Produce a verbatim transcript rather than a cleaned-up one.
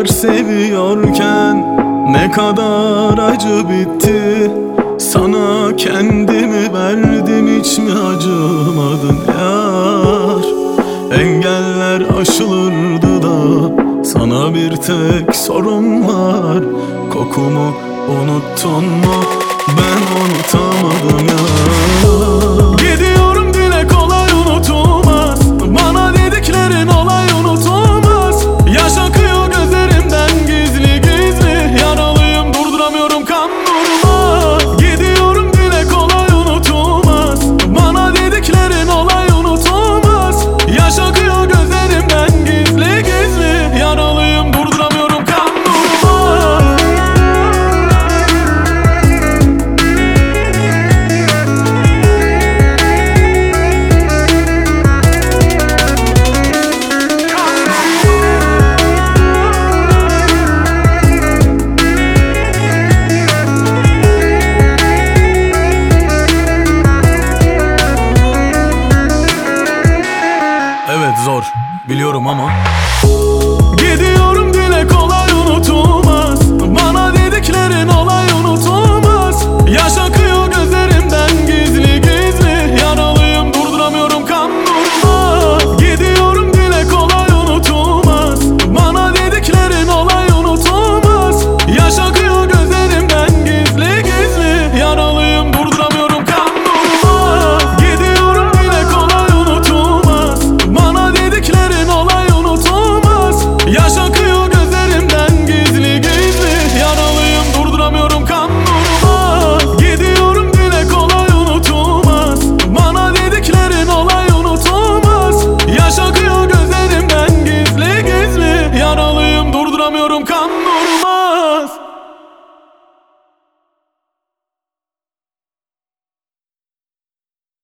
kadar seviyorken ne kadar acı bitti. Sana kendimi verdim, hiç mi acımadın yar? Engeller aşılırdı da sana bir tek sorum var: kokumu unuttun mu? Ben unutamadım ya. Gidin